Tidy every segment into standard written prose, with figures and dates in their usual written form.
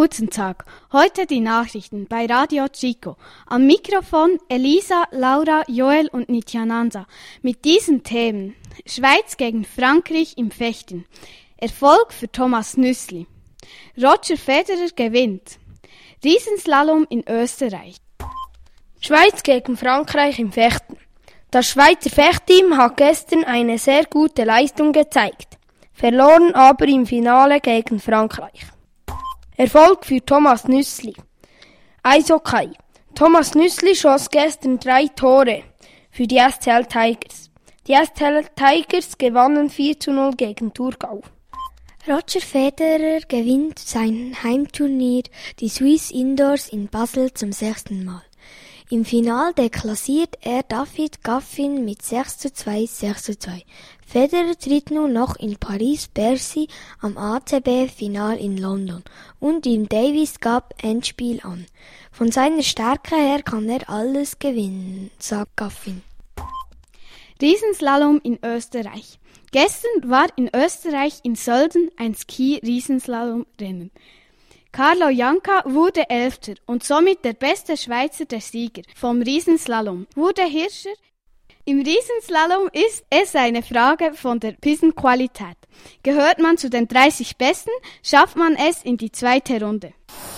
Guten Tag. Heute die Nachrichten bei Radio Chico. Am Mikrofon Elisa, Laura, Joel und Nityananda. Mit diesen Themen: Schweiz gegen Frankreich im Fechten. Erfolg für Thomas Nüssli. Roger Federer gewinnt. Riesenslalom in Österreich. Schweiz gegen Frankreich im Fechten. Das Schweizer Fechtteam hat gestern eine sehr gute Leistung gezeigt, verloren aber im Finale gegen Frankreich. Erfolg für Thomas Nüssli. Eishockey. Thomas Nüssli schoss gestern 3 Tore für die SCL Tigers. Die SCL Tigers gewannen 4:0 gegen Thurgau. Roger Federer gewinnt sein Heimturnier, die Swiss Indoors in Basel, zum 6. Mal. Im Finale deklassiert er David Goffin mit 6:2, 6:2. Federer tritt nun noch in Paris-Bercy am ATP-Final in London und im Davis Cup Endspiel an. Von seiner Stärke her kann er alles gewinnen, sagt Goffin. Riesenslalom in Österreich. Gestern war in Österreich in Sölden ein Ski-Riesenslalom-Rennen. Carlo Janka wurde 11. und somit der beste Schweizer der Sieger. Vom Riesenslalom wurde Hirscher. Im Riesenslalom ist es eine Frage von der Pistenqualität. Gehört man zu den 30 Besten, schafft man es in die zweite Runde.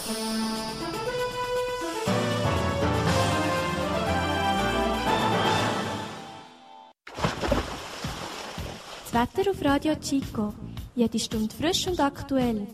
Das Wetter auf Radio Chico. Jede Stunde frisch und aktuell.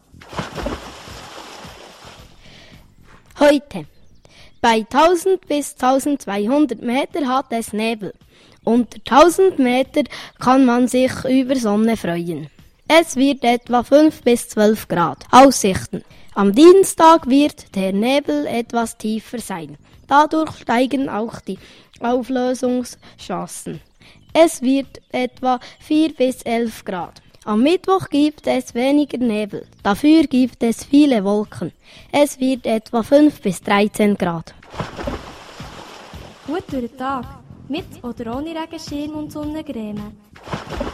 Heute. Bei 1000 bis 1200 Meter hat es Nebel. Unter 1000 Meter kann man sich über Sonne freuen. Es wird etwa 5 bis 12 Grad. Aussichten. Am Dienstag wird der Nebel etwas tiefer sein. Dadurch steigen auch die Auflösungschancen. Es wird etwa 4 bis 11 Grad. Am Mittwoch gibt es weniger Nebel, dafür gibt es viele Wolken. Es wird etwa 5 bis 13 Grad. Gut durch den Tag, mit oder ohne Regenschirm und Sonnencreme.